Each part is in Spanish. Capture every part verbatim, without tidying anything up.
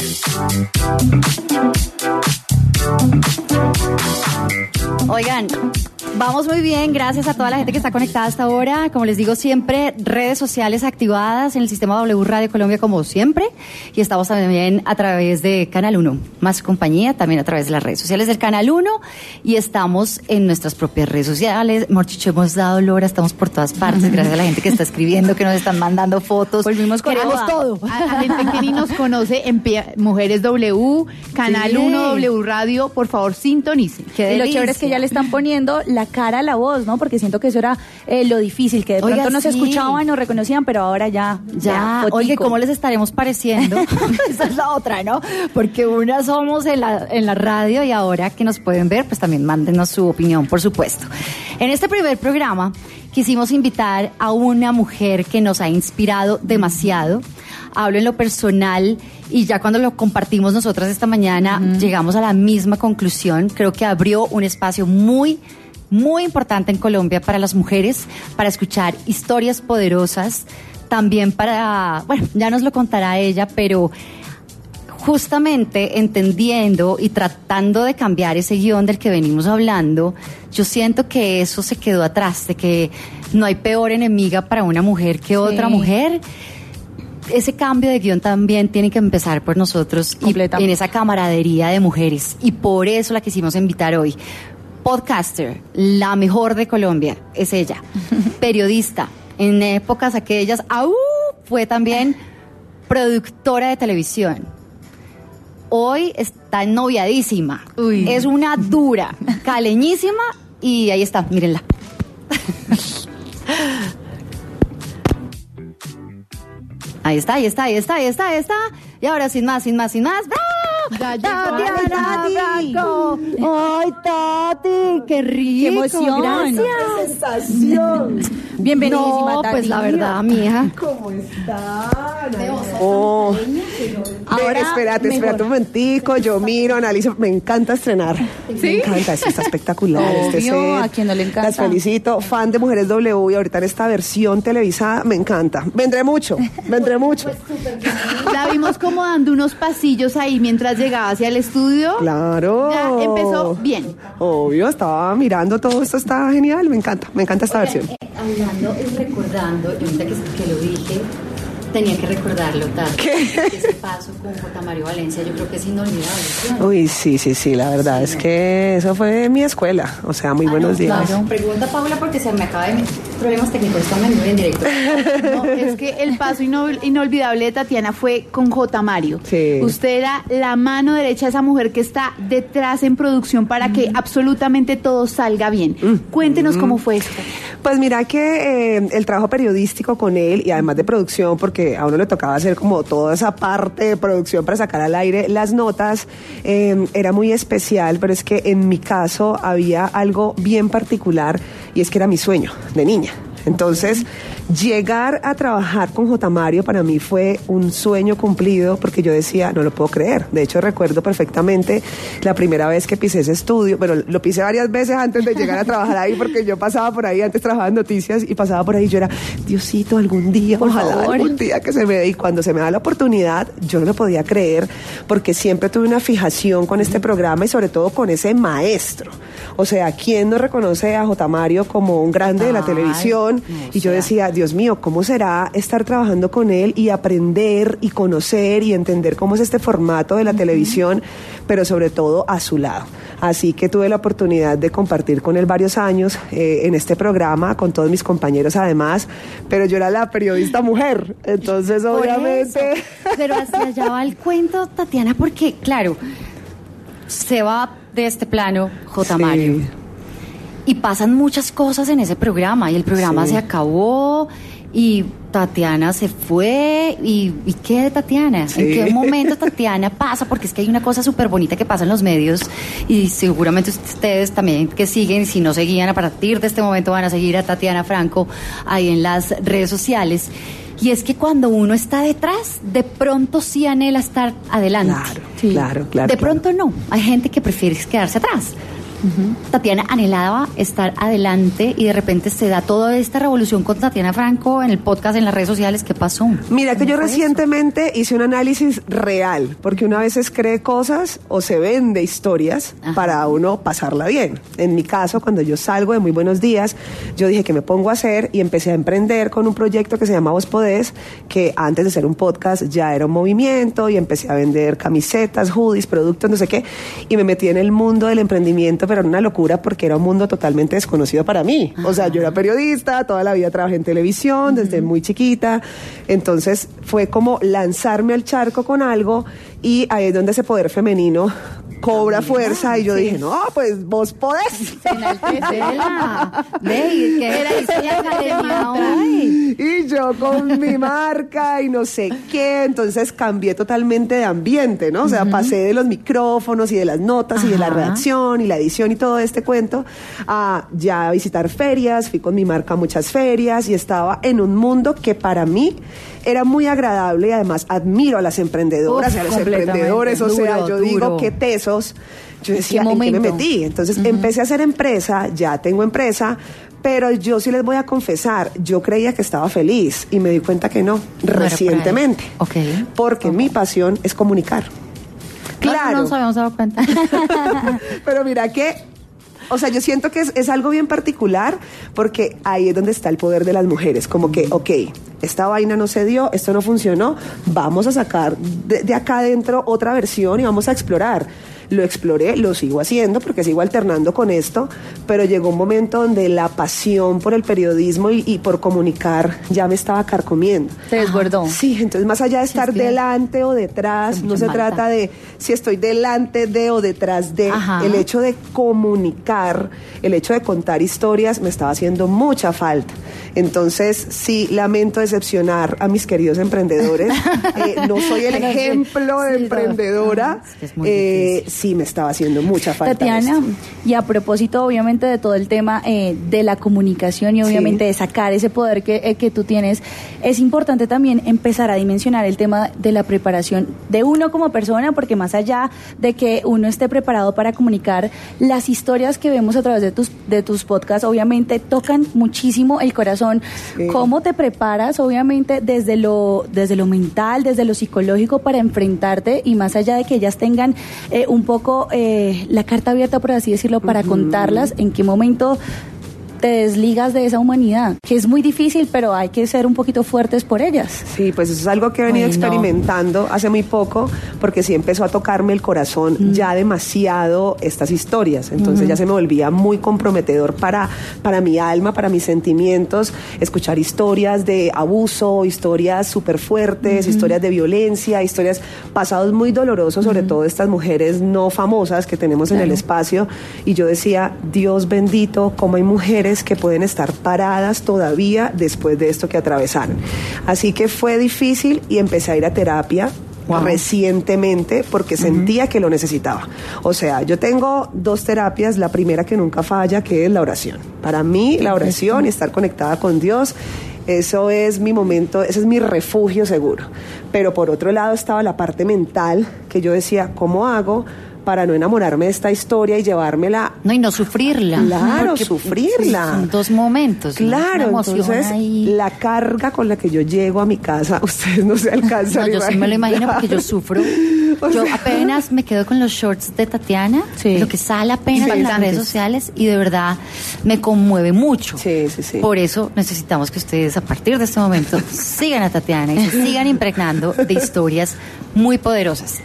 Oigan, vamos muy bien, gracias a toda la gente que está conectada hasta ahora. Como les digo siempre, redes sociales activadas en el sistema W Radio Colombia como siempre. Y estamos también a través de Canal uno, Más Compañía, también a través de las redes sociales del Canal uno. Y estamos en nuestras propias redes sociales. Morchicho, hemos dado lora, estamos por todas partes. Gracias a la gente que está escribiendo, que nos están mandando fotos. Volvimos con Queremos a, todo. A, a gente que ni nos conoce en P- Mujeres W, Canal Sí. uno, W Radio, por favor, sintonicen. Y lo chévere es que ya le están poniendo la cara a la voz, ¿no? Porque siento que eso era eh, lo difícil, que de Oiga, pronto nos sí. escuchaban, nos reconocían, pero ahora ya. Ya, fotico. oye, ¿cómo les estaremos pareciendo? Esa es la otra, ¿no? Porque una somos en la, en la radio y ahora que nos pueden ver, pues también mándenos su opinión, por supuesto. En este primer programa quisimos invitar a una mujer que nos ha inspirado demasiado. Hablo en lo personal y ya cuando lo compartimos nosotras esta mañana, uh-huh. llegamos a la misma conclusión. Creo que abrió un espacio muy, muy importante en Colombia para las mujeres, para escuchar historias poderosas, también para, bueno, ya nos lo contará ella, pero justamente entendiendo y tratando de cambiar ese guión del que venimos hablando, yo siento que eso se quedó atrás, de que no hay peor enemiga para una mujer que otra sí. mujer. Ese cambio de guión también tiene que empezar por nosotros y en esa camaradería de mujeres. Y por eso la quisimos invitar hoy. Podcaster, la mejor de Colombia, es ella. Periodista, en épocas aquellas, ¡au! Fue también productora de televisión. Hoy está noviadísima. Uy. Es una dura, caleñísima y ahí está, mírenla. Ahí está, ahí está, ahí está, ahí está, ahí está. Y ahora sin más, sin más, sin más. ¡Bravo! ¡Tatiana Franco! ¡Ay, Tati! ¡Qué rico! ¡Qué emoción! ¡Gracias! ¡Qué sensación! Bienvenidísima, no, Tati. Pues la verdad, mija. ¿Cómo están? Oh. Ahora, Ve, espérate, mejor. espérate un momentico. Yo miro, analizo. Me encanta estrenar. ¿Sí? Me encanta, esto está espectacular. Obvio, este set. a quien no le encanta. Las felicito. Fan de Mujeres W y ahorita en esta versión televisada me encanta. Vendré mucho, vendré mucho. La vimos como dando unos pasillos ahí mientras llegaba hacia el estudio. Claro. Ya empezó bien. Obvio, estaba mirando todo esto, está genial. Me encanta, me encanta esta Oigan, versión. Eh, hablando y recordando, y ahorita que, que lo dije, tenía que recordarlo, Tati. ¿Qué? Ese paso con J. Mario Valencia, yo creo que es inolvidable, ¿sí? Uy, sí, sí, sí, la verdad sí, es no. que eso fue mi escuela. O sea, muy ah, buenos no, días. Claro. Pregunta Paula porque se me acaba de problemas técnicos, están en directo. No, es que el paso inol- inolvidable de Tatiana fue con J. Mario. Sí. Usted era la mano derecha de esa mujer que está detrás en producción para mm. que absolutamente todo salga bien. Mm. Cuéntenos mm. cómo fue esto. Pues mira que eh, el trabajo periodístico con él y además de producción, porque a uno le tocaba hacer como toda esa parte de producción para sacar al aire las notas, eh, era muy especial, pero es que en mi caso había algo bien particular y es que era mi sueño de niña. Entonces, llegar a trabajar con J. Mario para mí fue un sueño cumplido porque yo decía, no lo puedo creer. De hecho, recuerdo perfectamente la primera vez que pisé ese estudio. Bueno, lo pisé varias veces antes de llegar a trabajar ahí porque yo pasaba por ahí, antes trabajaba en noticias y pasaba por ahí y yo era, Diosito, algún día, por ojalá favor. algún día que se me dé. Y cuando se me da la oportunidad, yo no lo podía creer porque siempre tuve una fijación con este programa y sobre todo con ese maestro. O sea, ¿quién no reconoce a J. Mario como un grande de la televisión? No, y yo decía, Dios mío, ¿cómo será estar trabajando con él y aprender y conocer y entender cómo es este formato de la uh-huh. televisión, pero sobre todo a su lado? Así que tuve la oportunidad de compartir con él varios años eh, en este programa, con todos mis compañeros además, pero yo era la periodista mujer, entonces Por obviamente... Eso. Pero hacia allá va el cuento, Tatiana, porque claro, se va de este plano J. Sí. Mario. Y pasan muchas cosas en ese programa y el programa sí. se acabó y Tatiana se fue y, ¿y qué de Tatiana? Sí. ¿En qué momento Tatiana pasa? Porque es que hay una cosa súper bonita que pasa en los medios y seguramente ustedes también que siguen, si no seguían a partir de este momento van a seguir a Tatiana Franco ahí en las redes sociales. Y es que cuando uno está detrás, de pronto sí anhela estar adelante. Claro, sí. claro, claro. De claro. pronto no. Hay gente que prefiere quedarse atrás. Uh-huh. Tatiana anhelaba estar adelante y de repente se da toda esta revolución con Tatiana Franco en el podcast, en las redes sociales. ¿Qué pasó? Mira que yo recientemente eso? hice un análisis real, porque una vez cree cosas o se vende historias Ajá. para uno pasarla bien. En mi caso, cuando yo salgo de Muy Buenos Días, yo dije que me pongo a hacer y empecé a emprender con un proyecto que se llama Vos Podés, que antes de ser un podcast ya era un movimiento, y empecé a vender camisetas, hoodies, productos, no sé qué, y me metí en el mundo del emprendimiento, pero era una locura porque era un mundo totalmente desconocido para mí. Ajá. O sea, yo era periodista, toda la vida trabajé en televisión, desde uh-huh. muy chiquita, entonces fue como lanzarme al charco con algo, y ahí es donde ese poder femenino cobra fuerza, y yo sí. dije, no, pues vos podés. Ve, ¿qué era esa Y yo con mi marca y no sé qué, entonces cambié totalmente de ambiente, ¿no? O sea, uh-huh. pasé de los micrófonos y de las notas Ajá. y de la redacción y la edición y todo este cuento a ya visitar ferias, fui con mi marca a muchas ferias y estaba en un mundo que para mí era muy agradable, y además admiro a las emprendedoras Uf, y a los emprendedores, o sea, duro, yo duro. digo, qué tesos. Yo decía, ¿en qué, ¿en qué me metí? Entonces uh-huh. empecé a hacer empresa, ya tengo empresa, pero yo sí les voy a confesar, yo creía que estaba feliz y me di cuenta que no, no recientemente. Okay. Porque okay. mi pasión es comunicar. Claro. No, no nos habíamos dado cuenta. Pero mira que... O sea, yo siento que es, es algo bien particular, porque ahí es donde está el poder de las mujeres. Como que, ok, esta vaina no se dio, esto no funcionó, vamos a sacar de, de acá adentro otra versión y vamos a explorar. Lo exploré, lo sigo haciendo porque sigo alternando con esto, pero llegó un momento donde la pasión por el periodismo y, y por comunicar ya me estaba carcomiendo. Se desbordó. Sí, entonces más allá de estar sí, delante o detrás, no se falta. trata de si estoy delante de o detrás de. Ajá. El hecho de comunicar, el hecho de contar historias me estaba haciendo mucha falta. Entonces, sí, lamento decepcionar a mis queridos emprendedores. eh, no soy el ejemplo de sí, emprendedora. Es que es muy eh, sí, me estaba haciendo mucha falta. Tatiana, esto. Y a propósito, obviamente, de todo el tema eh, de la comunicación y obviamente sí. de sacar ese poder que, eh, que tú tienes, es importante también empezar a dimensionar el tema de la preparación de uno como persona, porque más allá de que uno esté preparado para comunicar, las historias que vemos a través de tus, de tus podcasts, obviamente, tocan muchísimo el corazón. Sí. ¿Cómo te preparas, obviamente, desde lo, desde lo mental, desde lo psicológico para enfrentarte, y más allá de que ellas tengan eh, un poco eh, la carta abierta, por así decirlo, para uh-huh. contarlas, en qué momento te desligas de esa humanidad, que es muy difícil, pero hay que ser un poquito fuertes por ellas? Sí, pues eso es algo que he venido Ay, experimentando no. hace muy poco, porque sí empezó a tocarme el corazón mm. ya demasiado estas historias, entonces mm. ya se me volvía muy comprometedor para, para mi alma, para mis sentimientos, escuchar historias de abuso, historias súper fuertes, mm. historias de violencia, historias, pasados muy dolorosos, mm. sobre todo estas mujeres no famosas que tenemos claro. en el espacio, y yo decía, Dios bendito, cómo hay mujeres que pueden estar paradas todavía después de esto que atravesaron. Así que fue difícil y empecé a ir a terapia wow. recientemente porque uh-huh. sentía que lo necesitaba. O sea, yo tengo dos terapias, la primera que nunca falla, que es la oración. Para mí, la oración y estar conectada con Dios, eso es mi momento, ese es mi refugio seguro. Pero por otro lado estaba la parte mental, que yo decía, ¿cómo hago para no enamorarme de esta historia y llevármela? No, y no sufrirla. Claro, porque sufrirla. Son dos momentos. Claro, ¿no? Entonces ahí. La carga con la que yo llego a mi casa, ustedes no se alcanzan. No, yo sí me lo imagino porque yo sufro. O yo sea, apenas me quedo con los shorts de Tatiana, sí. lo que sale apenas sí, en las redes sociales, y de verdad me conmueve mucho. Sí, sí, sí. Por eso necesitamos que ustedes a partir de este momento sigan a Tatiana y se sigan impregnando de historias muy poderosas.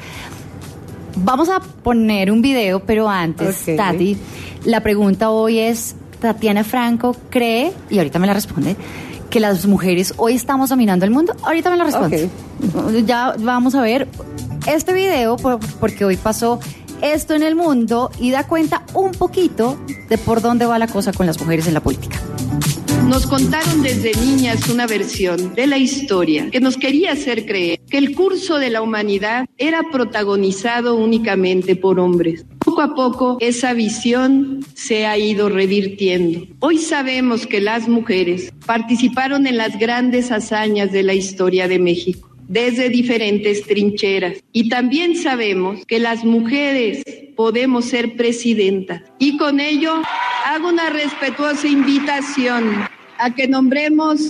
Vamos a poner un video, pero antes, okay. Tati, la pregunta hoy es, Tatiana Franco cree, y ahorita me la responde, que las mujeres hoy estamos dominando el mundo. Ahorita me la responde. Okay. Ya vamos a ver este video, porque hoy pasó esto en el mundo y da cuenta un poquito de por dónde va la cosa con las mujeres en la política. Nos contaron desde niñas una versión de la historia que nos quería hacer creer que el curso de la humanidad era protagonizado únicamente por hombres. Poco a poco esa visión se ha ido revirtiendo. Hoy sabemos que las mujeres participaron en las grandes hazañas de la historia de México. desde diferentes trincheras. Y también sabemos que las mujeres podemos ser presidentas. Y con ello hago una respetuosa invitación a que nombremos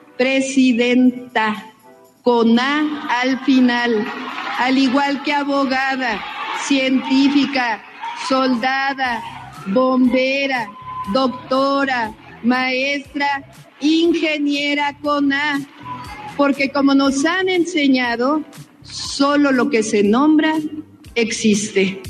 presidenta con A al final, al igual que abogada, científica, soldada, bombera, doctora, maestra, ingeniera con A, porque como nos han enseñado, solo lo que se nombra existe.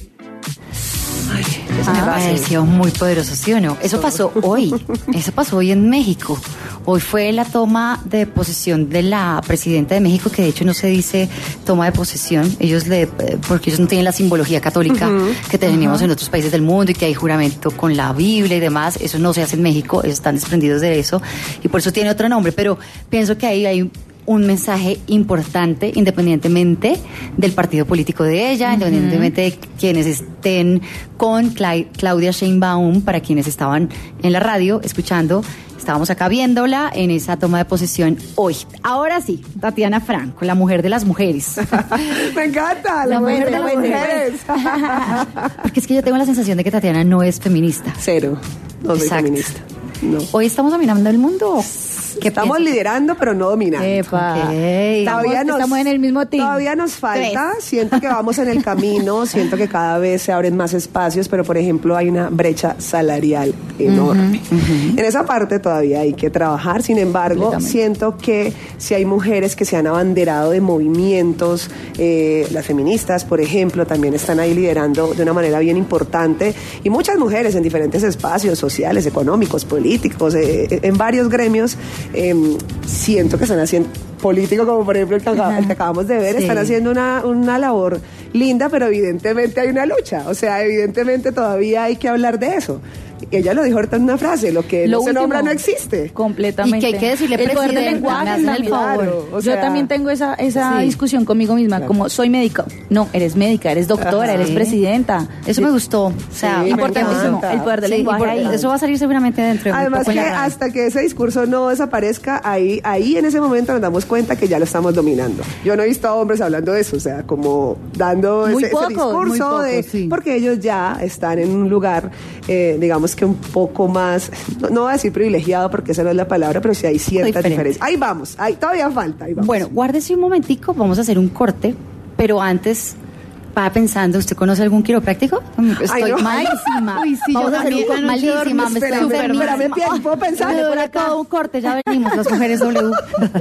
Ay, eso me pareció muy poderoso, ¿sí o no? Eso pasó hoy, eso pasó hoy en México. Hoy fue la toma de posesión de la presidenta de México, que de hecho no se dice toma de posesión, ellos le, porque ellos no tienen la simbología católica uh-huh. que tenemos uh-huh. en otros países del mundo y que hay juramento con la Biblia y demás. Eso no se hace en México, ellos están desprendidos de eso y por eso tiene otro nombre, pero pienso que ahí hay un mensaje importante, independientemente del partido político de ella, uh-huh. independientemente de quienes estén con Cla- Claudia Sheinbaum, para quienes estaban en la radio escuchando. Estábamos acá viéndola en esa toma de posesión hoy. Ahora sí, Tatiana Franco, la mujer de las mujeres. Me encanta, la, la mujer, mujer de, de las mujeres. mujeres. Porque es que yo tengo la sensación de que Tatiana no es feminista. Cero, no soy Exacto. feminista. No. Hoy estamos dominando el mundo. Que estamos piensas? liderando, pero no dominando. Epa. Okay. Todavía estamos, nos, estamos en el mismo team. Todavía nos falta. Tres. Siento que vamos en el camino. Siento que cada vez se abren más espacios, pero por ejemplo hay una brecha salarial enorme. Uh-huh, uh-huh. En esa parte todavía hay que trabajar. Sin embargo, siento que si hay mujeres que se han abanderado de movimientos, eh, las feministas, por ejemplo, también están ahí liderando de una manera bien importante. Y muchas mujeres en diferentes espacios sociales, económicos, políticos, eh, en varios gremios. Eh, siento que están haciendo político, como por ejemplo el que, el que acabamos de ver, sí. están haciendo una, una labor linda, pero evidentemente hay una lucha, o sea, evidentemente todavía hay que hablar de eso. Ella lo dijo ahorita en una frase, lo que lo no último, se nombra no existe. Completamente. Y que hay que decirle el poder del lenguaje, el favor. Claro, o sea, yo también tengo esa, esa sí. discusión conmigo misma, claro. como soy médica. No, eres médica, eres doctora, Ajá. eres sí. presidenta. Eso sí. me gustó. O sea, sí, importantísimo. El poder del sí, lenguaje. Ahí. Eso va a salir seguramente dentro de Además un poco que hasta que ese discurso no desaparezca, ahí, ahí en ese momento nos damos cuenta que ya lo estamos dominando. Yo no he visto a hombres hablando de eso, o sea, como dando ese, poco, ese discurso poco, de sí. porque ellos ya están en un lugar, eh, digamos que un poco más, no, no voy a decir privilegiado porque esa no es la palabra, pero sí hay cierta diferencia. Ahí vamos, ahí todavía falta. Ahí vamos. Bueno, guárdese un momentico, vamos a hacer un corte, pero antes, va pensando, ¿usted conoce algún quiropráctico? Estoy Ay, no. malísima. Uy, sí, vamos yo a hacer un malísima, me estoy enfermísima. Espérame, espérame, ¿puedo pensar? Me duele todo un corte, ya venimos, las mujeres W.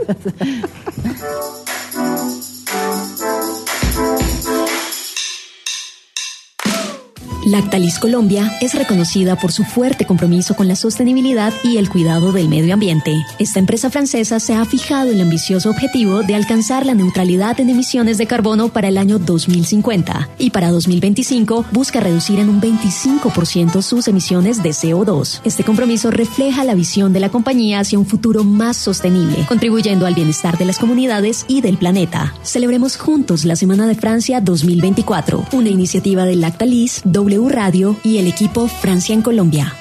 Lactalis Colombia es reconocida por su fuerte compromiso con la sostenibilidad y el cuidado del medio ambiente. Esta empresa francesa se ha fijado el ambicioso objetivo de alcanzar la neutralidad en emisiones de carbono para el año dos mil cincuenta y para dos mil veinticinco busca reducir en un veinticinco por ciento sus emisiones de C O dos. Este compromiso refleja la visión de la compañía hacia un futuro más sostenible, contribuyendo al bienestar de las comunidades y del planeta. Celebremos juntos la Semana de Francia dos mil veinticuatro, una iniciativa de Lactalis, W Radio y el equipo Francia en Colombia.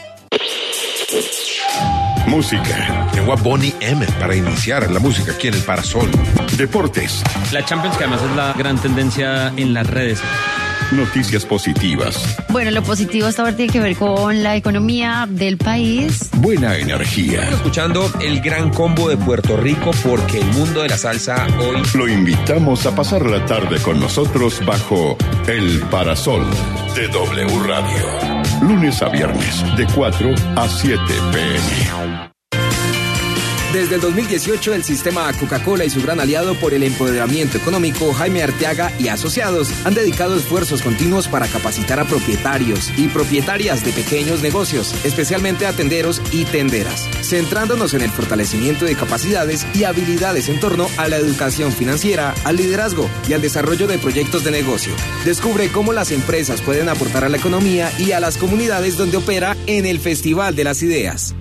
Música. Tengo a Bonnie M para iniciar la música aquí en el Parasol. Deportes. La Champions, que además es la gran tendencia en las redes. Noticias positivas. Bueno, lo positivo hasta ahora tiene que ver con la economía del país. Buena energía. Estamos escuchando el gran combo de Puerto Rico porque el mundo de la salsa hoy... Lo invitamos a pasar la tarde con nosotros bajo el Parasol de W Radio. Lunes a viernes de cuatro a siete pm. Desde el dos mil dieciocho, el sistema Coca-Cola y su gran aliado por el empoderamiento económico, Jaime Arteaga y Asociados, han dedicado esfuerzos continuos para capacitar a propietarios y propietarias de pequeños negocios, especialmente a tenderos y tenderas, centrándonos en el fortalecimiento de capacidades y habilidades en torno a la educación financiera, al liderazgo y al desarrollo de proyectos de negocio. Descubre cómo las empresas pueden aportar a la economía y a las comunidades donde opera en el Festival de las Ideas.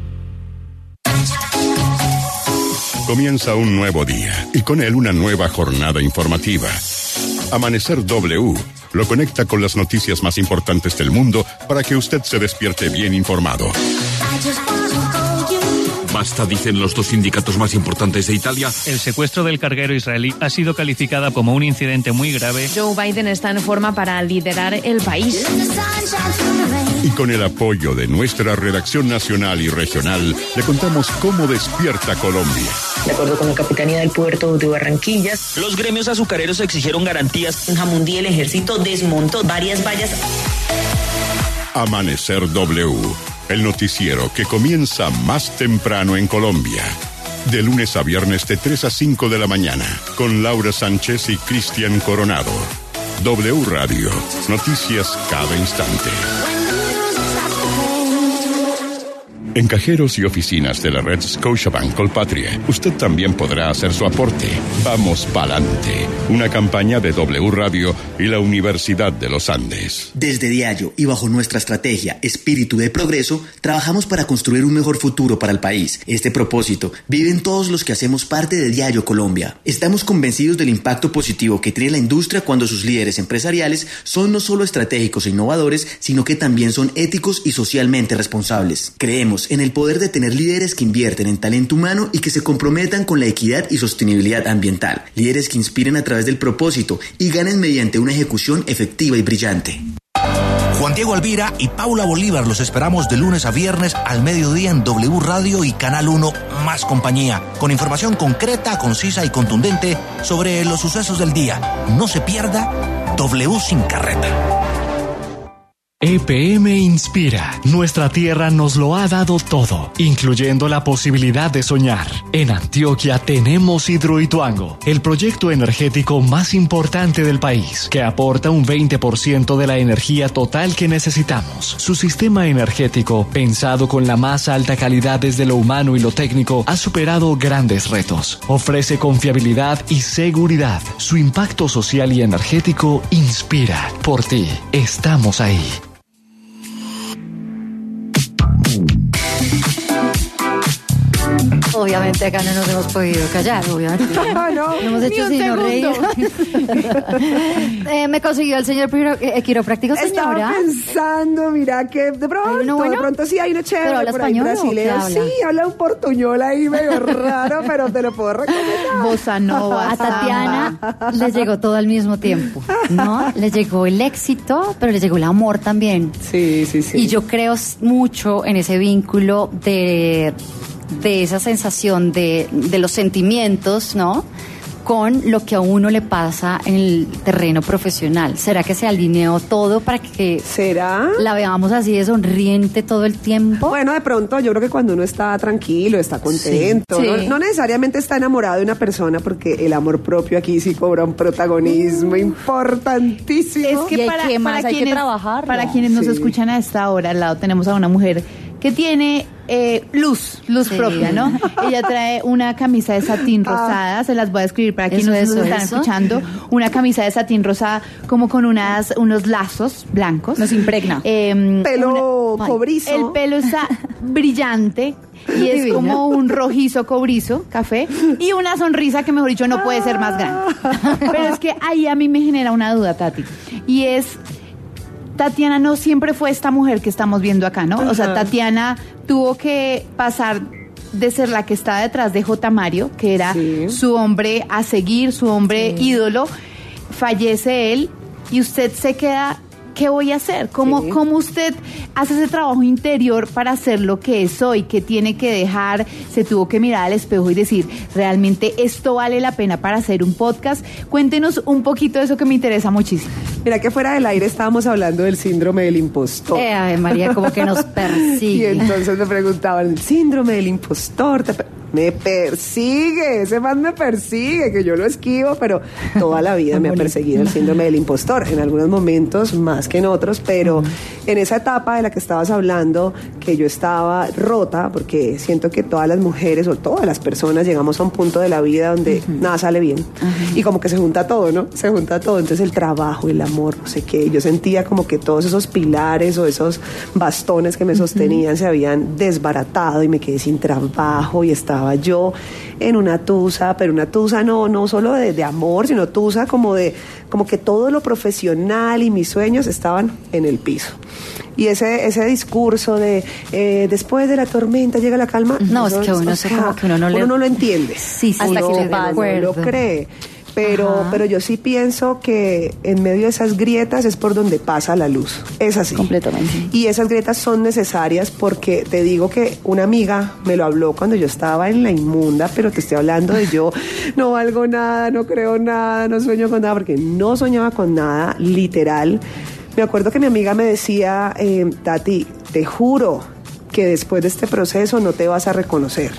Comienza un nuevo día y con él una nueva jornada informativa. Amanecer W lo conecta con las noticias más importantes del mundo para que usted se despierte bien informado. basta, dicen los dos sindicatos más importantes de Italia. El secuestro del carguero israelí ha sido calificada como un incidente muy grave. Joe Biden está en forma para liderar el país. Y con el apoyo de nuestra redacción nacional y regional, le contamos cómo despierta Colombia. De acuerdo con la Capitanía del Puerto de Barranquilla, los gremios azucareros exigieron garantías. En Jamundí el ejército desmontó varias vallas. Amanecer W, el noticiero que comienza más temprano en Colombia. De lunes a viernes de tres a cinco de la mañana, con Laura Sánchez y Cristian Coronado. W Radio, noticias cada instante. En cajeros y oficinas de la red Scotiabank Colpatria, usted también podrá hacer su aporte. Vamos pa'lante. Una campaña de W Radio y la Universidad de los Andes. Desde Diallo y bajo nuestra estrategia Espíritu de Progreso, trabajamos para construir un mejor futuro para el país. Este propósito vive en todos los que hacemos parte de Diallo Colombia. Estamos convencidos del impacto positivo que tiene la industria cuando sus líderes empresariales son no solo estratégicos e innovadores, sino que también son éticos y socialmente responsables. Creemos en el poder de tener líderes que invierten en talento humano y que se comprometan con la equidad y sostenibilidad ambiental. Líderes que inspiren a través del propósito y ganen mediante una ejecución efectiva y brillante. Juan Diego Alvira y Paula Bolívar los esperamos de lunes a viernes al mediodía en W Radio y Canal uno Más Compañía, con información concreta, concisa y contundente sobre los sucesos del día. No se pierda W Sin Carreta. E P M Inspira. Nuestra tierra nos lo ha dado todo, incluyendo la posibilidad de soñar. En Antioquia tenemos Hidroituango, el proyecto energético más importante del país, que aporta un veinte por ciento de la energía total que necesitamos. Su sistema energético, pensado con la más alta calidad desde lo humano y lo técnico, ha superado grandes retos. Ofrece confiabilidad y seguridad. Su impacto social y energético inspira. Por ti, estamos ahí. Obviamente acá no nos hemos podido callar, obviamente. No, no, hemos hecho sino reír. eh, me consiguió el señor piro, eh, quiropráctico, señora. Estaba pensando, mira, que de pronto, bueno? de pronto sí hay una chévere. ¿Pero habla por español ahí brasileño. o qué habla? Sí, habla un portuñol ahí medio raro, pero te lo puedo recomendar. Bossa nova. A Tatiana le llegó todo al mismo tiempo, ¿no? Le llegó el éxito, pero le llegó el amor también. Sí, sí, sí. Y yo creo mucho en ese vínculo de... de esa sensación de, de los sentimientos, ¿no? Con lo que a uno le pasa en el terreno profesional. ¿Será que se alineó todo para que ¿Será? la veamos así de sonriente todo el tiempo? Bueno, de pronto yo creo que cuando uno está tranquilo, está contento, sí, sí. No, no necesariamente está enamorado de una persona, porque el amor propio aquí sí cobra un protagonismo mm. importantísimo. Es que para, que para, quienes, que trabajar, para quienes nos sí. escuchan a esta hora, al lado tenemos a una mujer que tiene eh, luz, luz sí. propia, ¿no? Ella trae una camisa de satín rosada, ah, se las voy a escribir para quienes nos, eso, nos están eso. escuchando, una camisa de satín rosada como con unas unos lazos blancos. Nos impregna. Eh, pelo una, cobrizo. El pelo está brillante y es divina. Como un rojizo cobrizo, café, y una sonrisa que, mejor dicho, no puede ser más grande. Pero es que ahí a mí me genera una duda, Tati, y es... Tatiana no siempre fue esta mujer que estamos viendo acá, ¿no? Uh-huh. O sea, Tatiana tuvo que pasar de ser la que estaba detrás de J. Mario, que era sí. su hombre a seguir, su hombre sí. ídolo. Fallece él y usted se queda... ¿Qué voy a hacer? ¿Cómo, sí. ¿Cómo usted hace ese trabajo interior para ser lo que es hoy? ¿Qué tiene que dejar? Se tuvo que mirar al espejo y decir, ¿realmente esto vale la pena para hacer un podcast? Cuéntenos un poquito de eso que me interesa muchísimo. Mira que fuera del aire estábamos hablando del síndrome del impostor. Eh, Ave María, como que nos persigue. Y entonces me preguntaban, ¿el síndrome del impostor te me persigue? Ese man me persigue, que yo lo esquivo, pero toda la vida me ha perseguido el síndrome del impostor, en algunos momentos más que en otros, pero en esa etapa de la que estabas hablando, que yo estaba rota, porque siento que todas las mujeres o todas las personas llegamos a un punto de la vida donde uh-huh. nada sale bien, uh-huh. y como que se junta todo, ¿no? Se junta todo, entonces el trabajo, el amor, no sé qué, yo sentía como que todos esos pilares o esos bastones que me sostenían uh-huh. se habían desbaratado y me quedé sin trabajo y estaba estaba yo en una tusa, pero una tusa no, no solo de, de amor, sino tusa como de, como que todo lo profesional y mis sueños estaban en el piso. Y ese, ese discurso de eh, después de la tormenta llega la calma. No, eso, es que uno, o se sea, como que uno no, uno le... no lo entiende. Sí, sí, hasta uno, que le pasa. No lo cree. Pero, pero yo sí pienso que en medio de esas grietas es por donde pasa la luz. Es así. Completamente. Y esas grietas son necesarias porque te digo que una amiga me lo habló cuando yo estaba en la inmunda, pero te estoy hablando de yo no valgo nada, no creo nada, no sueño con nada, porque no soñaba con nada, literal. Me acuerdo que mi amiga me decía, eh, Tati, te juro que después de este proceso no te vas a reconocer.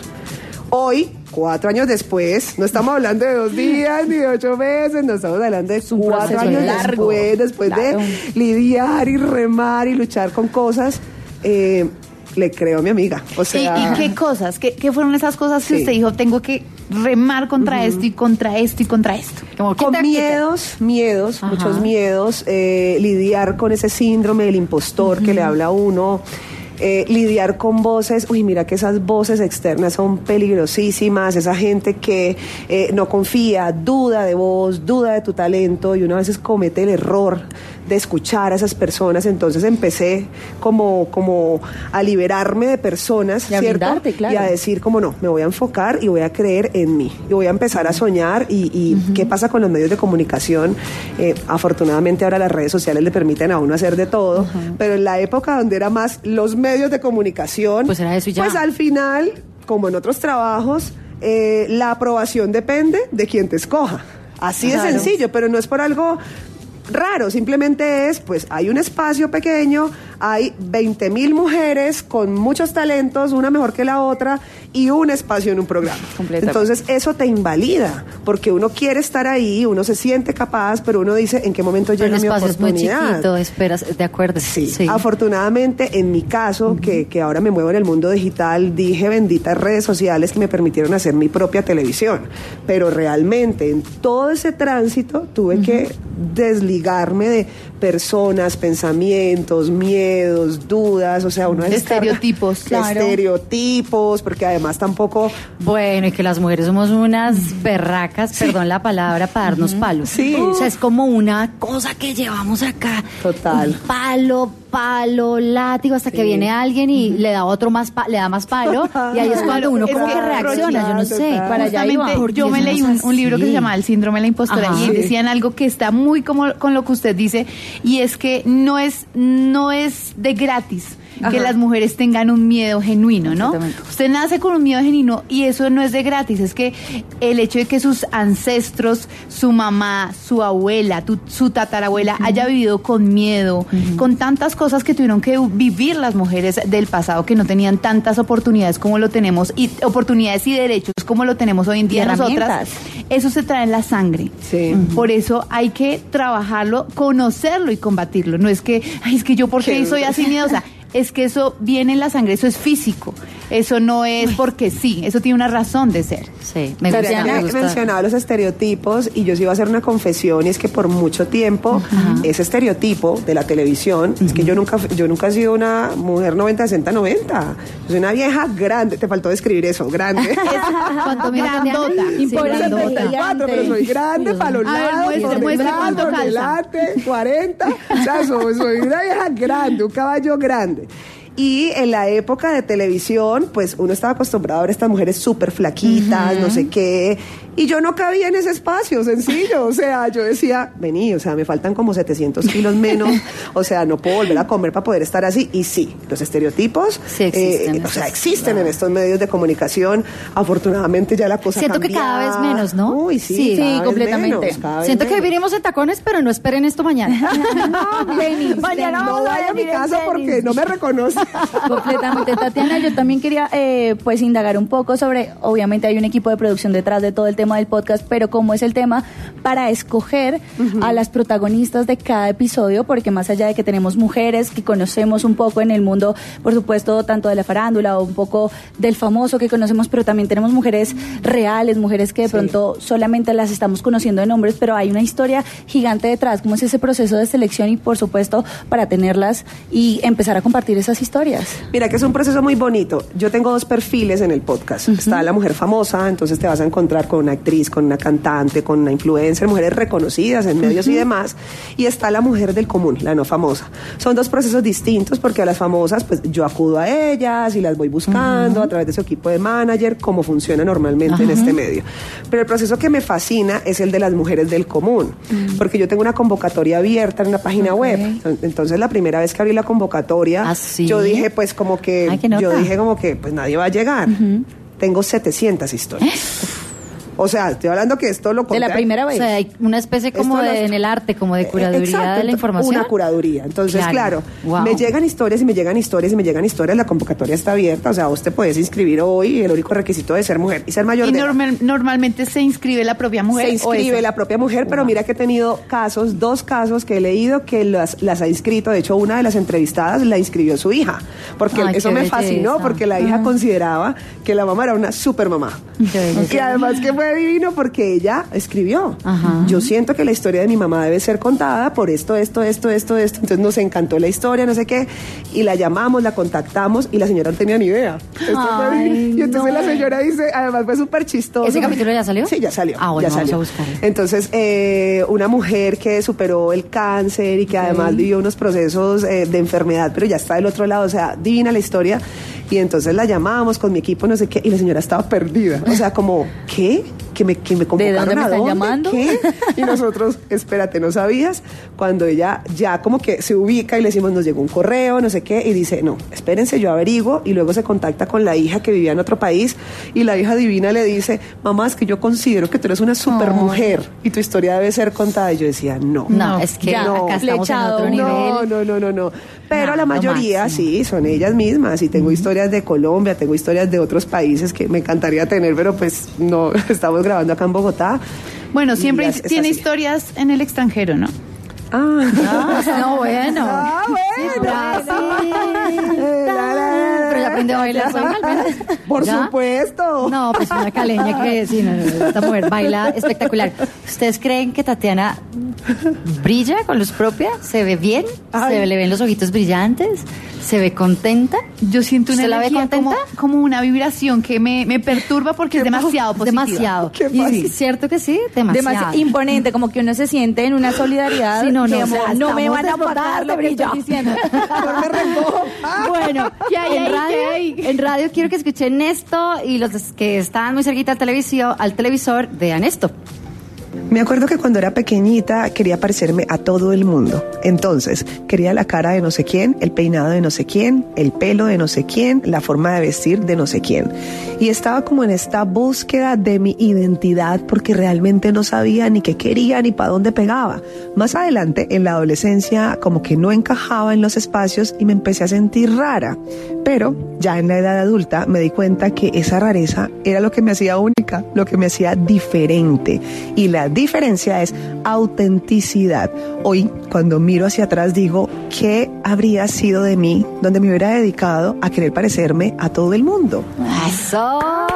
Hoy, cuatro años después, no estamos hablando de dos días ni de ocho meses, no estamos hablando de cuatro años largo, después, después claro. de lidiar y remar y luchar con cosas, eh, le creo a mi amiga. O sea, ¿Y, y qué cosas? ¿Qué, ¿Qué fueron esas cosas que sí. usted dijo, tengo que remar contra uh-huh. esto y contra esto y contra esto? Como, con te, miedos, te... miedos, Ajá. muchos miedos, eh, lidiar con ese síndrome del impostor uh-huh. que le habla a uno. Eh, lidiar con voces, uy, mira que esas voces externas son peligrosísimas, esa gente que eh, no confía, duda de vos, duda de tu talento, y uno a veces comete el error de escuchar a esas personas. Entonces empecé como, como a liberarme de personas, y a ¿cierto? Claro. Y a decir como no, me voy a enfocar y voy a creer en mí, y voy a empezar a soñar, y, y uh-huh. ¿qué pasa con los medios de comunicación? Eh, afortunadamente ahora las redes sociales le permiten a uno hacer de todo, uh-huh. pero en la época donde era más los medios medios de comunicación, pues era eso y ya. Pues al final, como en otros trabajos, eh, la aprobación depende de quien te escoja. Así claro. de sencillo, pero no es por algo raro, simplemente es, pues hay un espacio pequeño, hay veinte mil mujeres con muchos talentos, una mejor que la otra, y un espacio en un programa. Entonces eso te invalida, porque uno quiere estar ahí, uno se siente capaz, pero uno dice, ¿en qué momento llega mi oportunidad? El espacio es muy chiquito, esperas, ¿de acuerdo? Sí, sí. Afortunadamente, en mi caso, uh-huh. que, que ahora me muevo en el mundo digital, dije benditas redes sociales que me permitieron hacer mi propia televisión, pero realmente en todo ese tránsito tuve uh-huh. que desligarme de personas, pensamientos, miedos, dudas, o sea, uno es estereotipos, claro. estereotipos, porque además tampoco... Bueno, y que las mujeres somos unas berracas, sí. perdón la palabra, para darnos uh-huh. palos. Sí. O sea, es como una cosa que llevamos acá. Total. Un palo, palo, látigo, hasta sí. que viene alguien y uh-huh. le da otro más, pa- le da más palo, y ahí es cuando uno es como que, que reacciona, yo no sé. Para allá iba. Yo me leí un, un libro que se llama El síndrome de la impostora, Ajá. y sí. decían algo que está muy como con lo que usted dice, y es que no es, no es de gratis. Ajá. Que las mujeres tengan un miedo genuino, ¿no? Usted nace con un miedo genuino y eso no es de gratis, es que el hecho de que sus ancestros, su mamá, su abuela, tu, su tatarabuela uh-huh. haya vivido con miedo, uh-huh. con tantas cosas que tuvieron que vivir las mujeres del pasado, que no tenían tantas oportunidades como lo tenemos, y oportunidades y derechos como lo tenemos hoy en día nosotras, eso se trae en la sangre. Sí. Uh-huh. Por eso hay que trabajarlo, conocerlo y combatirlo. No es que, ay, es que yo por qué soy así miedosa. Es que eso viene en la sangre, eso es físico, eso no es porque sí, eso tiene una razón de ser. Sí, me gusta. Me gusta. Mencionaba los estereotipos y yo sí iba a hacer una confesión, y es que por mucho tiempo uh-huh. ese estereotipo de la televisión, uh-huh. es que yo nunca yo nunca he sido una mujer noventa, sesenta, noventa, yo soy una vieja grande, te faltó describir eso, grande. Cuánto grandota, importante, pero soy grande para los lados, por detrás, por delante, cuarenta, o sea, soy, soy una vieja grande, un caballo grande. Y en la época de televisión, pues uno estaba acostumbrado a ver a estas mujeres súper flaquitas, uh-huh. no sé qué, y yo no cabía en ese espacio, sencillo, o sea, yo decía, vení, o sea, me faltan como setecientos kilos menos, o sea, no puedo volver a comer para poder estar así, y sí, los estereotipos, sí existen, eh, o sea, existen claro. en estos medios de comunicación, afortunadamente ya la cosa Siento cambia. que cada vez menos, ¿no? Uy, sí, sí, sí completamente. Menos, Siento menos. que viviremos en tacones, pero no esperen esto mañana. no, Benny, mañana no vaya a mi casa porque no me reconoce. Completamente, Tatiana, yo también quería eh, pues indagar un poco sobre, obviamente hay un equipo de producción detrás de todo el tema del podcast, pero cómo es el tema para escoger uh-huh. a las protagonistas de cada episodio, porque más allá de que tenemos mujeres que conocemos un poco en el mundo, por supuesto, tanto de la farándula o un poco del famoso que conocemos, pero también tenemos mujeres reales, mujeres que de sí. pronto solamente las estamos conociendo de nombres, pero hay una historia gigante detrás. ¿Cómo es ese proceso de selección? Y por supuesto, para tenerlas y empezar a compartir esas historias historias. Mira que es un proceso muy bonito. Yo tengo dos perfiles en el podcast. Uh-huh. Está la mujer famosa, entonces te vas a encontrar con una actriz, con una cantante, con una influencer, mujeres reconocidas en medios uh-huh. y demás. Y está la mujer del común, la no famosa. Son dos procesos distintos porque a las famosas, pues yo acudo a ellas y las voy buscando uh-huh. a través de su equipo de manager, como funciona normalmente uh-huh. en este medio. Pero el proceso que me fascina es el de las mujeres del común, uh-huh. porque yo tengo una convocatoria abierta en una página okay. web. Entonces la primera vez que abrí la convocatoria, ¿ah, sí? yo dije pues como que, Ay, yo dije como que pues nadie va a llegar. Uh-huh. Tengo setecientas historias. ¿Eh? O sea, estoy hablando que esto lo conté. De la primera vez. O sea, hay una especie como de, los... en el arte, como de curaduría Exacto, de la información. Una curaduría. Entonces, claro, claro wow. me llegan historias y me llegan historias y me llegan historias. La convocatoria está abierta. O sea, vos te puedes inscribir hoy. El único requisito de ser mujer y ser mayor ¿Y de normal, normalmente se inscribe la propia mujer? Se inscribe la propia mujer, pero wow. mira que he tenido casos, dos casos que he leído que las, las ha inscrito. De hecho, una de las entrevistadas la inscribió su hija. Porque Ay, eso me belleza. fascinó, porque la hija uh-huh. consideraba que la mamá era una super mamá. Y además que fue divino porque ella escribió. Ajá. Yo siento que la historia de mi mamá debe ser contada por esto, esto, esto, esto, esto. Entonces nos encantó la historia, no sé qué. Y la llamamos, la contactamos y la señora no tenía ni idea. Ay, y entonces no. la señora dice, además fue súper chistoso. ¿Ese capítulo ya salió? Sí, ya salió. Ah, bueno, ya vamos salió. a buscarlo. Entonces, eh, una mujer que superó el cáncer y que okay. además vivió unos procesos eh, de enfermedad, pero ya está del otro lado. O sea, divina la historia. Y entonces la llamamos con mi equipo, no sé qué, y la señora estaba perdida. O sea, como, ¿qué? ¿Que me, que me convocaron? ¿De dónde me están dónde? llamando? ¿Qué? Y nosotros, espérate, ¿no sabías? Cuando ella ya como que se ubica y le decimos, nos llegó un correo, no sé qué, y dice, no, espérense, yo averiguo, y luego se contacta con la hija que vivía en otro país, y la hija divina le dice, mamá, es que yo considero que tú eres una super mujer, oh. y tu historia debe ser contada. Y yo decía, no. No, es que ya, no, acá estamos flechado, en otro nivel. No, no, no, no, no. Pero no, la mayoría, sí, son ellas mismas, y tengo uh-huh. historias de Colombia, tengo historias de otros países que me encantaría tener, pero pues no, estamos grabando acá en Bogotá. Bueno, siempre es, tiene es historias en el extranjero, ¿no? Ah, no, no, bueno. Ah, bueno. Sí, pero ya aprendió a bailar soy mal, Por ¿ya? supuesto. No, pues una caleña que sí, no, no, esta mujer baila espectacular. ¿Ustedes creen que Tatiana brilla con luz propia? ¿Se ve bien? Ay. ¿Se le ven los ojitos brillantes? ¿Se ve contenta? Yo siento una ¿Se la ve contenta? Como, como una vibración que me, me perturba porque es demasiado positiva. Demasiado. Y cierto que sí, demasiado. Demasiado imponente, como que uno se siente en una solidaridad. Sí, no, no, que, o sea, no me van a pagar lo que estoy diciendo. No me recojo. Bueno, ¿qué hay, en, hay, radio, ¿qué hay? en radio quiero que escuchen esto y los que están muy cerquita al televisor, al televisor vean esto. Me acuerdo que cuando era pequeñita quería parecerme a todo el mundo. Entonces, quería la cara de no sé quién, el peinado de no sé quién, el pelo de no sé quién, la forma de vestir de no sé quién. Y estaba como en esta búsqueda de mi identidad porque realmente no sabía ni qué quería ni para dónde pegaba. Más adelante, en la adolescencia, como que no encajaba en los espacios y me empecé a sentir rara. Pero ya en la edad adulta me di cuenta que esa rareza era lo que me hacía única, lo que me hacía diferente. Y la diferencia es autenticidad. Hoy, cuando miro hacia atrás, digo, ¿qué habría sido de mí donde me hubiera dedicado a querer parecerme a todo el mundo? ¡Eso!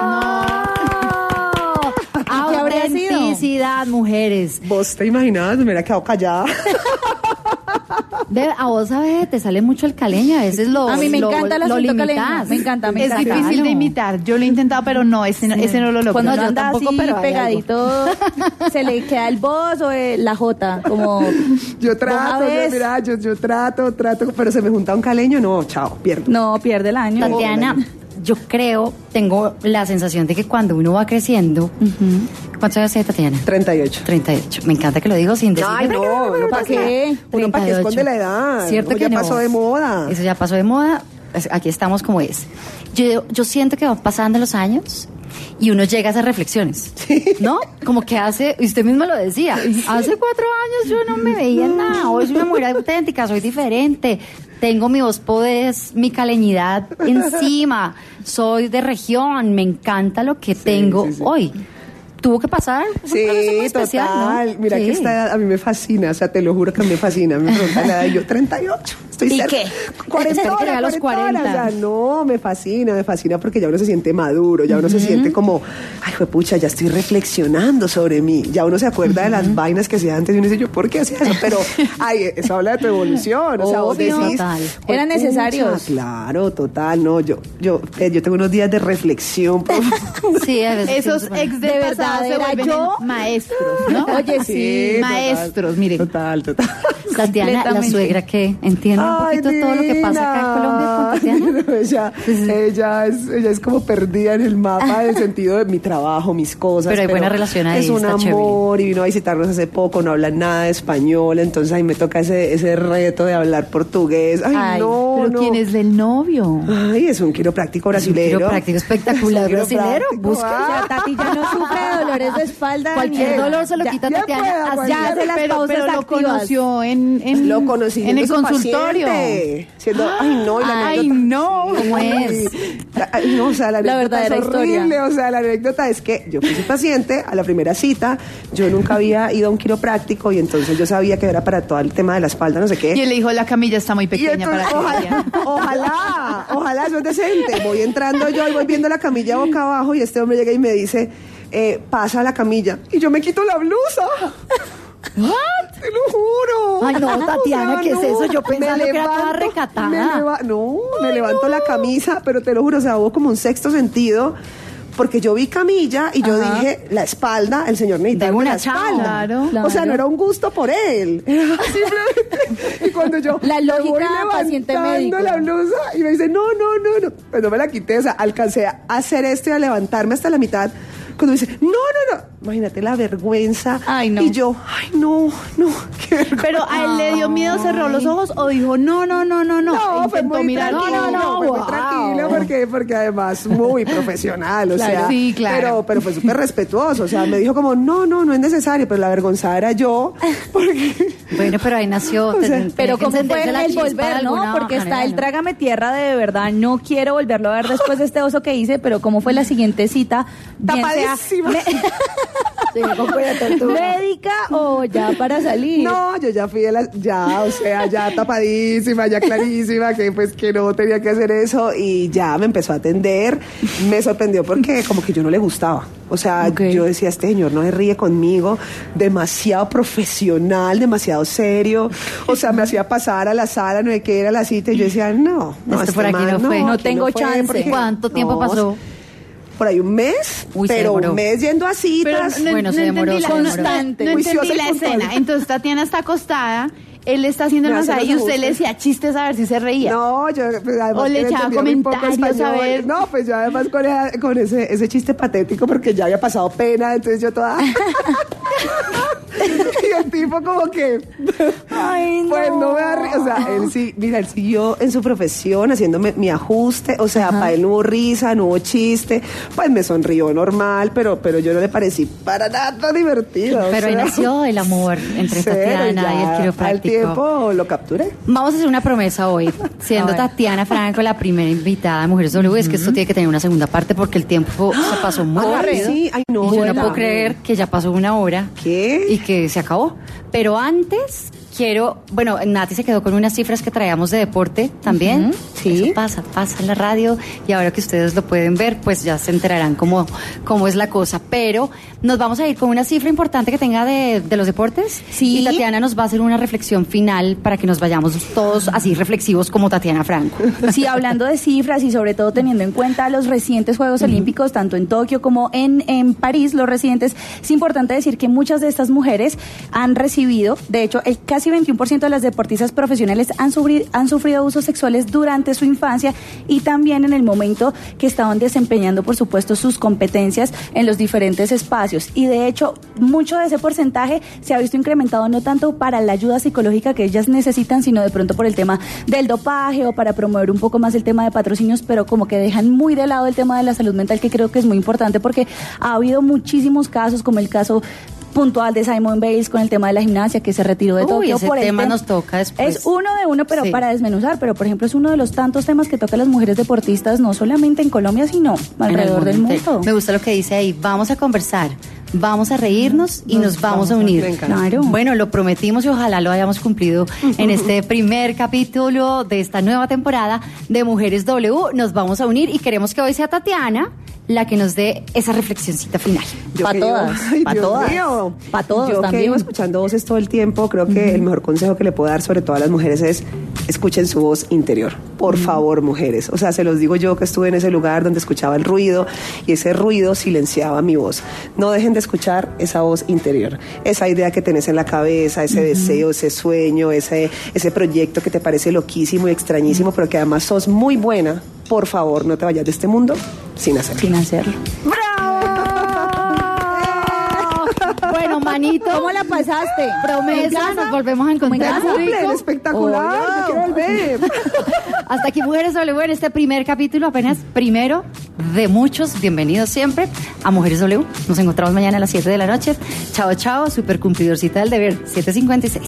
Autenticidad, mujeres. ¿Vos te imaginabas? Me hubiera quedado callada. De, a vos, ¿sabes? Te sale mucho el caleño. A veces lo A mí me lo, encanta el acento caleño. Me encanta, me es encanta. Es difícil de imitar. Yo lo he intentado, pero no, ese no, sí. ese no lo logro. Cuando no, yo anda así pero pegadito, se le queda el voz o el, la J, como... Yo trato, yo, mira, yo, yo trato, trato, pero se me junta un caleño, no, chao, pierdo. No, pierde el año. Tatiana, yo creo, tengo la sensación de que cuando uno va creciendo... Uh-huh. ¿Cuántos años tiene Tatiana? treinta y ocho. treinta y ocho. Me encanta que lo digo sin decir. Ay, no, no, ¿para qué? Uno para qué esconde la edad. Cierto Eso que ya no. pasó de moda. Eso ya pasó de moda. Aquí estamos como es. Yo, yo siento que van pasando los años y uno llega a esas reflexiones, sí. ¿no? Como que hace, y usted mismo lo decía, hace cuatro años yo no me veía nada, hoy soy una mujer auténtica, soy diferente, tengo mi voz podés, mi caleñidad encima, soy de región, me encanta lo que sí, tengo sí, sí. hoy. Tuvo que pasar. Es sí, un proceso muy especial, total. ¿no? Mira sí. que esta edad a mí me fascina, o sea, te lo juro que me fascina. Me preguntan la edad y yo, treinta y ocho. estoy ¿Y cerca. qué? cuarenta Espera que horas, llegue a los cuarenta horas. cuarenta. O sea, no, me fascina, me fascina porque ya uno se siente maduro, ya uno uh-huh. se siente como, ay, juepucha, ya estoy reflexionando sobre mí. Ya uno se acuerda uh-huh. de las vainas que hacía antes y uno dice, yo, ¿por qué hacía eso? Pero, ay, eso habla de tu evolución. O sea, vos decís, total. Eran necesarios. Claro, total, no, yo, yo, eh, yo tengo unos días de reflexión. Sí, a veces. Esos ex de, de verdad se vuelven yo maestros, ¿no? Oye, sí, sí maestros, miren. Total, total. Tatiana, la suegra que entiende un poquito Ay, todo lo que pasa acá en Colombia con Tatiana. No, ella, ella, es, ella es como perdida en el mapa del sentido de mi trabajo, mis cosas. Pero hay buena relación ahí. Es un está amor chévere. Y vino a visitarnos hace poco, no habla nada de español, entonces ahí me toca ese, ese reto de hablar portugués. Ay, Ay no, pero no. ¿quién es el novio? Ay, es un quiropráctico brasilero. Es un quiropráctico espectacular brasilero. Busca. Ya, Tati ya no sufre de dolores de espalda. Cualquier dolor se lo quita ya Tatiana. Pueda, ya hace las pero, pausas pero lo activas. conoció en, en, lo conocí en el consultorio. Siendo, ay, no, y la ay, anécdota, no. ¿Cómo es? Ay, no, o sea, la, la anécdota verdadera es horrible. historia. O sea, la anécdota es que yo fui su paciente a la primera cita, yo nunca había ido a un quiropráctico y entonces yo sabía que era para todo el tema de la espalda, no sé qué. Y él le dijo, la camilla está muy pequeña entonces, para ojalá, ojalá, ojalá, eso es decente. Voy entrando yo y voy viendo la camilla boca abajo y este hombre llega y me dice, eh, pasa a la camilla. Y yo me quito la blusa. ¿What? Te lo juro. Ay, no, Tatiana, o sea, ¿qué no, es eso? Yo pensando me que era toda levanto, recatada. Me leva- no, Ay, me levanto no. la camisa, pero te lo juro, o sea, hubo como un sexto sentido. Porque yo vi camilla y yo Ajá. dije, la espalda, el señor necesitaba una la espalda. Claro, claro. O sea, no era un gusto por él. Era simplemente. Y cuando yo la lógica me voy paciente médico. la blusa y me dice, no, no, no, no. Pues no me la quité. O sea, alcancé a hacer esto y a levantarme hasta la mitad. Cuando me dice, no, no, no. Imagínate la vergüenza. Ay, no. Y yo, ay, no, no. Qué vergüenza. Pero a él le dio miedo, cerró los ojos o dijo, no, no, no, no, no. No, fue muy mirar, tranquilo, no, no, no, fue wow. muy tranquilo porque, porque además muy profesional, o claro, sea. Sí, claro. Pero, pero fue súper respetuoso, o sea, me dijo como, no, no, no es necesario, pero la vergonzada era yo. Porque... Bueno, pero ahí nació. O sea, ten, pero ten, como fue el volver, ¿no? Porque está manera, el ¿no? trágame tierra de verdad, no quiero volverlo a ver después de este oso que hice, pero como fue la siguiente cita, bien sea tapadísima. médica o ya para salir. No, yo ya fui de la, ya, o sea, ya tapadísima, ya clarísima, que pues que no tenía que hacer eso y ya me empezó a atender. Me sorprendió porque como que yo no le gustaba. O sea, okay. yo decía, este señor no se ríe conmigo, demasiado profesional, demasiado serio. O sea, me hacía pasar a la sala, no sé qué era la cita y yo decía, no, no, este este por aquí man, no fue, no, no tengo no fue, chance. porque, ¿Cuánto tiempo no, pasó? Por ahí un mes, Uy, pero un mes yendo a citas. Pero no, bueno, no se demoró, entendí se la, constante. No, no entendí la escena. Entonces Tatiana está acostada, él está haciendo el masaje y usted le decía chistes a ver si se reía. No, yo pues, o le echaba comentarios a ver. No, pues yo además con, esa, con ese, ese chiste patético porque ya había pasado pena, entonces yo toda... y el tipo como que... Ay, no. Pues no me da risa. O sea, él sí, mira, él siguió en su profesión haciéndome mi ajuste. O sea, para él no hubo risa, no hubo chiste. Pues me sonrió normal, pero, pero yo no le parecí para nada divertido. Pero ahí nació el amor entre Cero, Tatiana ya, y el quiropráctico. Al tiempo lo capturé. Vamos a hacer una promesa hoy, siendo Tatiana Franco la primera invitada de Mujeres W. Uh-huh. Es que esto tiene que tener una segunda parte porque el tiempo se pasó muy rápido. Sí, ay, no, y yo era. no puedo creer que ya pasó una hora. ¿Qué? Y que se acabó. Pero antes quiero, bueno, Nati se quedó con unas cifras que traíamos de deporte también. Uh-huh. Sí. Eso pasa, pasa en la radio y ahora que ustedes lo pueden ver, pues ya se enterarán cómo, cómo es la cosa. Pero nos vamos a ir con una cifra importante que tenga de, de los deportes. Sí. Y Tatiana nos va a hacer una reflexión final para que nos vayamos todos así reflexivos como Tatiana Franco. Sí, hablando de cifras y sobre todo teniendo en cuenta los recientes Juegos uh-huh. Olímpicos, tanto en Tokio como en, en París, los recientes, es importante decir que muchas de estas mujeres han recibido, de hecho, el casi veintiuno por ciento de las deportistas profesionales han sufrido, han sufrido abusos sexuales durante su infancia y también en el momento que estaban desempeñando, por supuesto, sus competencias en los diferentes espacios. Y de hecho, mucho de ese porcentaje se ha visto incrementado no tanto para la ayuda psicológica que ellas necesitan, sino de pronto por el tema del dopaje o para promover un poco más el tema de patrocinios, pero como que dejan muy de lado el tema de la salud mental, que creo que es muy importante porque ha habido muchísimos casos, como el caso puntual de Simone Biles con el tema de la gimnasia que se retiró de Uy, Tokio. ese por el tema tem- nos toca después. Es uno de uno, pero sí. para desmenuzar, pero por ejemplo es uno de los tantos temas que toca a las mujeres deportistas, no solamente en Colombia, sino alrededor del mundo. Me gusta lo que dice ahí. Vamos a conversar vamos a reírnos y nos, nos vamos, vamos a unir. Claro. Bueno, lo prometimos y ojalá lo hayamos cumplido en este primer capítulo de esta nueva temporada de Mujeres W. Nos vamos a unir y queremos que hoy sea Tatiana la que nos dé esa reflexioncita final. Para todas, para todas, para todos Yo también. que llevo escuchando voces todo el tiempo, creo que uh-huh. el mejor consejo que le puedo dar sobre todo a las mujeres es escuchen su voz interior. Por uh-huh. favor, mujeres. O sea, se los digo yo que estuve en ese lugar donde escuchaba el ruido y ese ruido silenciaba mi voz. No dejen de escuchar esa voz interior, esa idea que tenés en la cabeza, ese uh-huh. deseo, ese sueño, ese, ese proyecto que te parece loquísimo y extrañísimo, uh-huh. pero que además sos muy buena. Por favor, no te vayas de este mundo sin hacerlo. Sin hacerlo. ¡Bravo! Bueno, manito, ¿cómo la pasaste? Promesa, nos volvemos a encontrar. Espectacular, oh, yo quiero volver. Hasta aquí, Mujeres W, en este primer capítulo, apenas primero de muchos. Bienvenidos siempre a Mujeres W. Nos encontramos mañana a las siete de la noche. Chao, chao, super cumplidorcita del deber, siete cincuenta y seis.